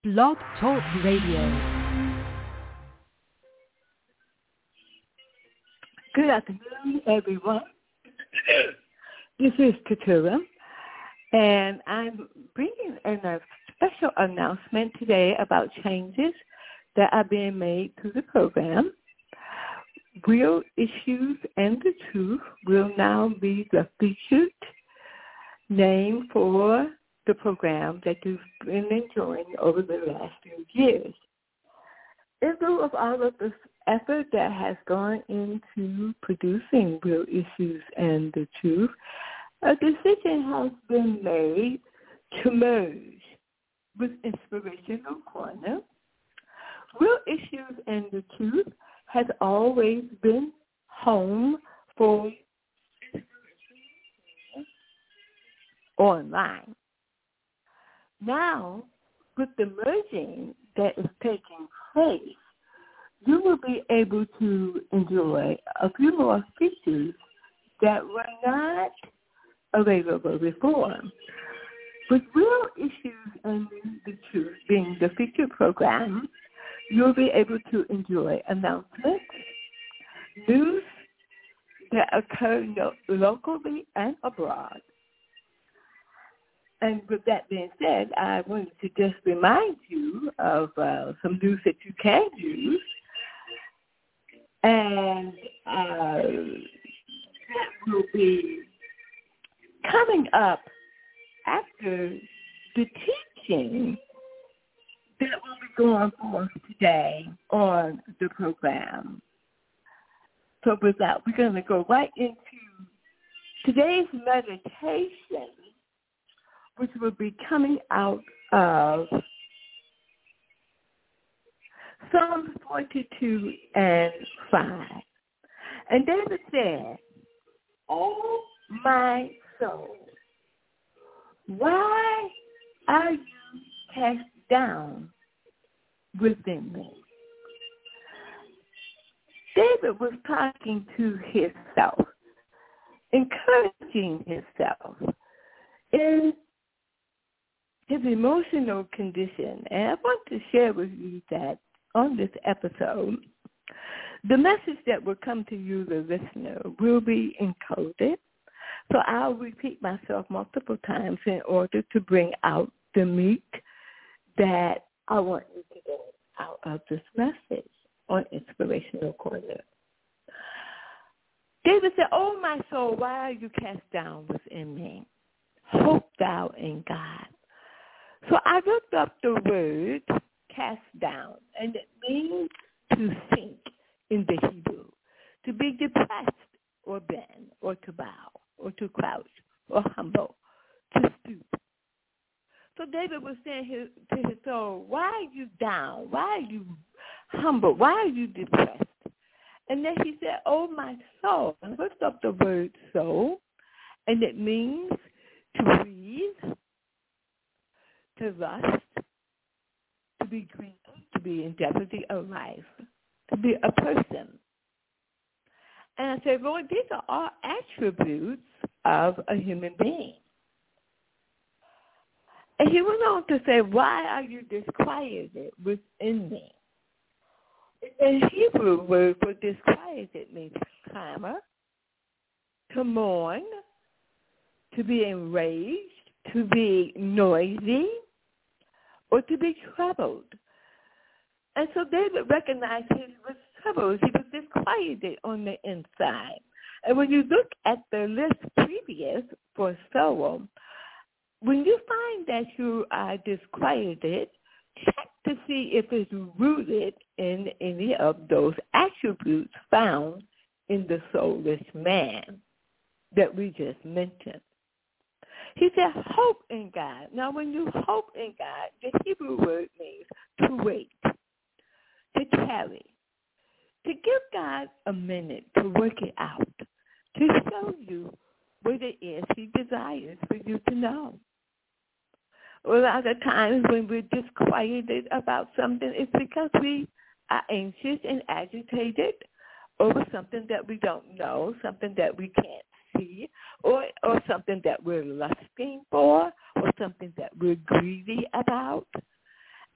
Blog Talk Radio. Good afternoon, everyone. This is Katura, and I'm bringing a special announcement today about changes that are being made to the program. Real Issues and the Truth will now be the featured name for the program that you've been enjoying over the last few years. In lieu of all of this effort that has gone into producing Real Issues and the Truth, a decision has been made to merge with Inspirational Corner. Real Issues and the Truth has always been home for online. Now, with the merging that is taking place, you will be able to enjoy a few more features that were not available before. With Real Issues and the Truth being the featured program, you'll be able to enjoy announcements, news that occur locally and abroad. And with that being said, I wanted to just remind you of some news that you can use. And that will be coming up after the teaching that will be going forth today on the program. So with that, we're going to go right into today's meditation, which will be coming out of Psalm 42 and 5. And David said, "Oh, my soul, why are you cast down within me?" David was talking to himself, encouraging himself in his emotional condition. And I want to share with you that on this episode, the message that will come to you, the listener, will be encoded. So I'll repeat myself multiple times in order to bring out the meat that I want you to get out of this message on Inspirational Corner. David said, "Oh, my soul, why are you cast down within me? Hope thou in God." So I looked up the word cast down, and it means to sink in the Hebrew, to be depressed or bend or to bow or to crouch or humble, to stoop. So David was saying to his soul, why are you down? Why are you humble? Why are you depressed? And then he said, "Oh, my soul." And I looked up the word soul, and it means to breathe, to lust, to be grieved, to be in jeopardy of life, to be a person. And I said, Lord, these are all attributes of a human being. And he went on to say, why are you disquieted within me? The Hebrew word for disquieted means to clamor, to mourn, to be enraged, to be noisy, or to be troubled. And so David recognized he was troubled. He was disquieted on the inside. And when you look at the list previous for soul, when you find that you are disquieted, check to see if it's rooted in any of those attributes found in the soulless man that we just mentioned. He said, hope in God. Now, when you hope in God, the Hebrew word means to wait, to tarry, to give God a minute to work it out, to show you what it is he desires for you to know. A lot of times when we're disquieted about something, it's because we are anxious and agitated over something that we don't know, something that we can't see, or something that we're lusting for, or something that we're greedy about.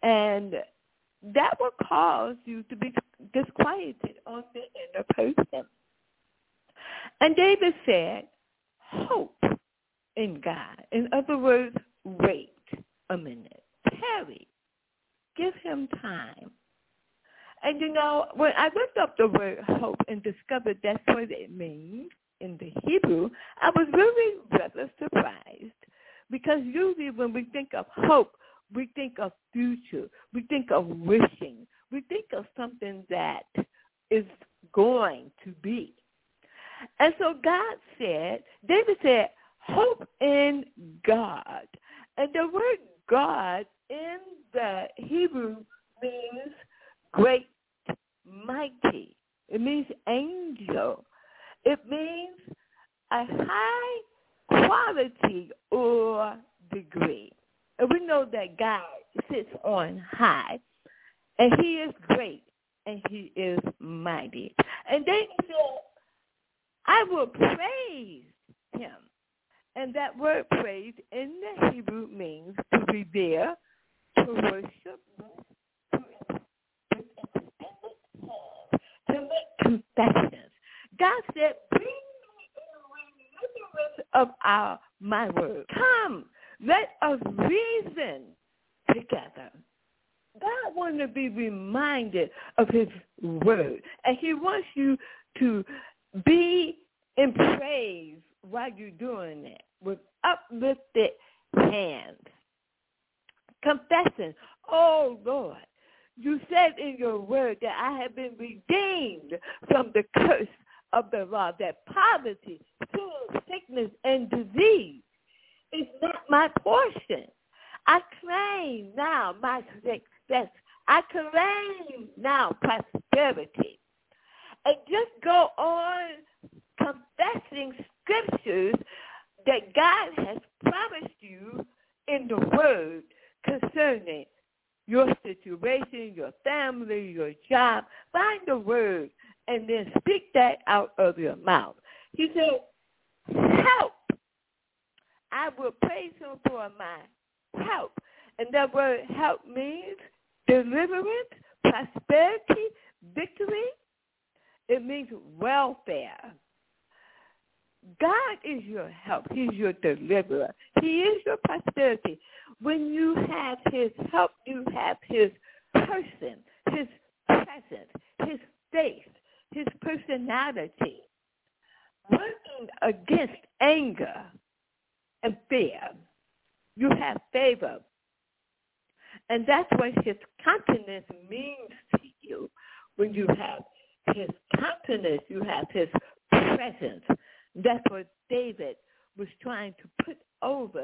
And that will cause you to be disquieted on the inner person. And David said, hope in God. In other words, wait a minute. Tarry. Give him time. And when I looked up the word hope and discovered that's what it means in the Hebrew, I was really rather surprised, because usually when we think of hope, we think of future. We think of wishing. We think of something that is going to be. And so David said, hope in God. And the word God in the Hebrew means great, mighty. It means angel. It means a high quality or degree. And we know that God sits on high, and he is great, and he is mighty. And David said, I will praise him. And that word praise in the Hebrew means to revere, to worship, to make confessions. God said, bring me in remembrance of my word. Come, let us reason together. God wants to be reminded of his word. And he wants you to be in praise while you're doing it with uplifted hands. Confessing, oh Lord, you said in your word that I have been redeemed from the curse of the law, that poverty, sin, sickness, and disease is not my portion. I claim now my success. I claim now prosperity. And just go on confessing scriptures that God has promised you in the word concerning your situation, your family, your job. Find the word and then speak that out of your mouth. He said, help. I will praise him for my help. And that word help means deliverance, prosperity, victory. It means welfare. God is your help. He's your deliverer. He is your prosperity. When you have his help, you have his person, his presence, his face, his personality. Working against anger and fear, you have favor. And that's what his countenance means to you. When you have his countenance, you have his presence. That's what David was trying to put over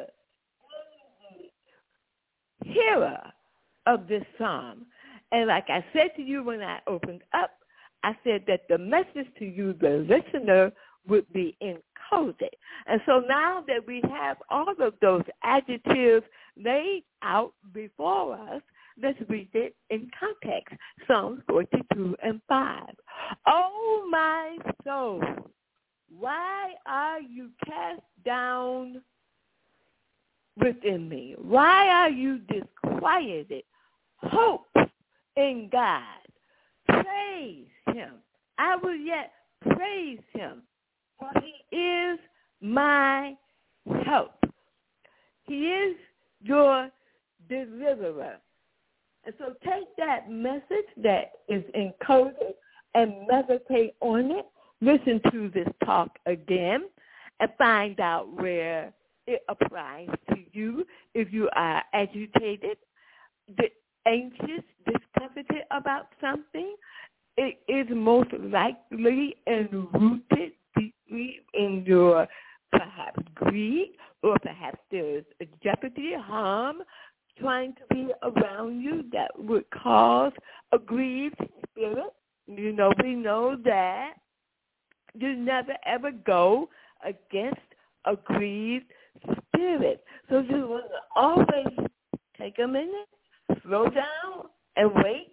the hearer of this psalm. And like I said to you when I opened up, I said that the message to you, the listener, would be encoded. And so now that we have all of those adjectives laid out before us, let's read it in context. Psalms 42:5. Oh, my soul, why are you cast down within me? Why are you disquieted? Hope in God. Praise him. I will yet praise him, for he is my help. He is your deliverer. And so take that message that is encoded and meditate on it. Listen to this talk again and find out where it applies to you. If you are agitated, anxious, discomforted about something, it is most likely enrooted deeply in your perhaps greed, or perhaps there's a jeopardy, harm trying to be around you that would cause a grieved spirit. We know that you never ever go against a grieved spirit. So you want to always take a minute, slow down, and wait.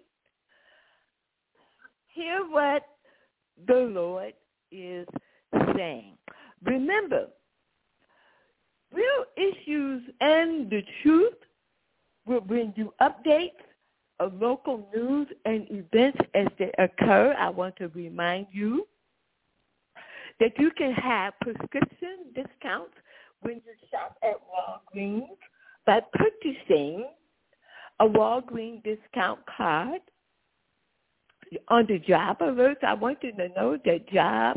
Hear what the Lord is saying. Remember, real issues and the truth will bring you updates, of local news and events as they occur. I want to remind you that you can have prescription discounts when you shop at Walgreens by purchasing a Walgreens discount card. On the job alerts, I want you to know that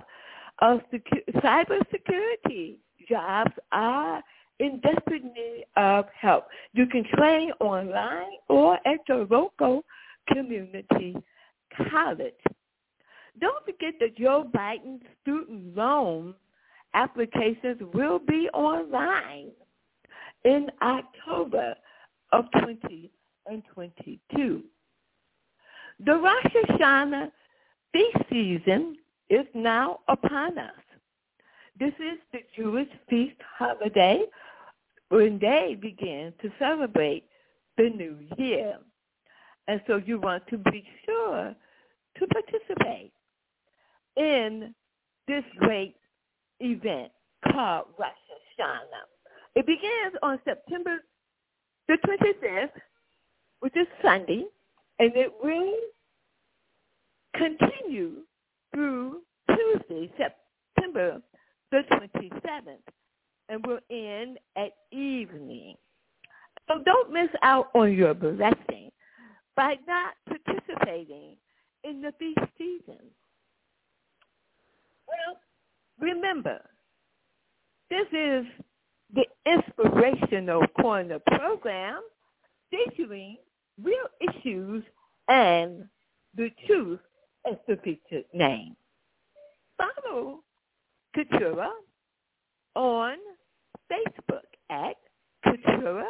cybersecurity jobs are in desperate need of help. You can train online or at your local community college. Don't forget that Joe Biden student loan applications will be online in October of 2022. The Rosh Hashanah feast season is now upon us. This is the Jewish feast holiday when they begin to celebrate the new year. And so you want to be sure to participate in this great event called Rosh Hashanah. It begins on September the 25th, which is Sunday, and it will continue through Tuesday, September the 27th, and will end at evening. So don't miss out on your blessing by not participating in the feast season. Well, remember, this is the Inspirational Corner program featuring real issues and the truth as the featured name. Follow Keturah on Facebook at Keturah,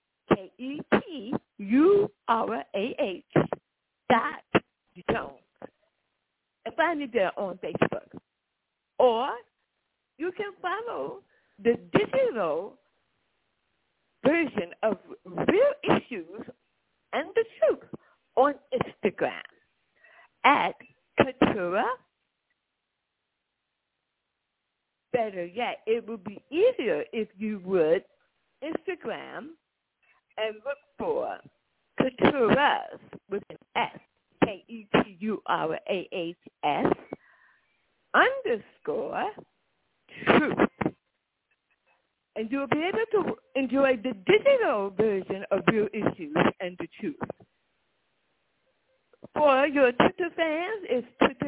KETURAH.Jones. And find me there on Facebook. Or you can follow the digital version of Real Issues and the Truth on Instagram at Keturah. Better yet, it would be easier if you would Instagram and look for Keturahs with an S, KETURAHS _truth. And you'll be able to enjoy the digital version of Real Issues and the Truth. For your Twitter fans, it's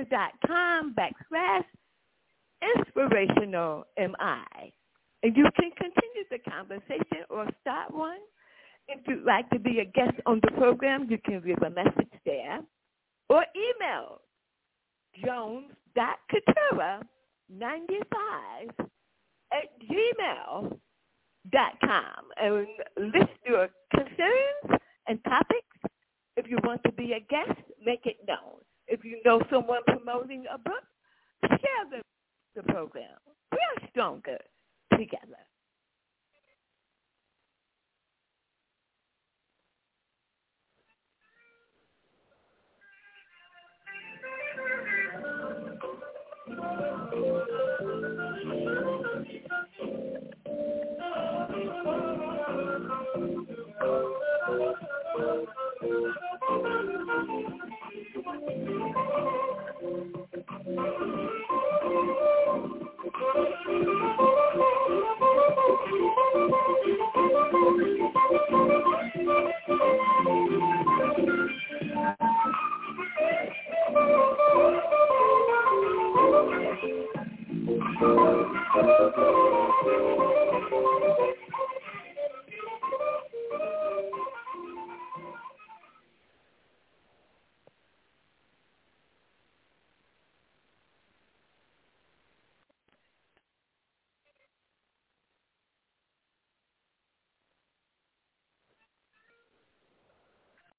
twitter.com/InspirationalMI. And you can continue the conversation or start one. If you'd like to be a guest on the program, you can leave a message there. Or email jones.couture95@gmail.com and list your concerns and topics. If you want to be a guest, make it known. If you know someone promoting a book, share the program. We are stronger together.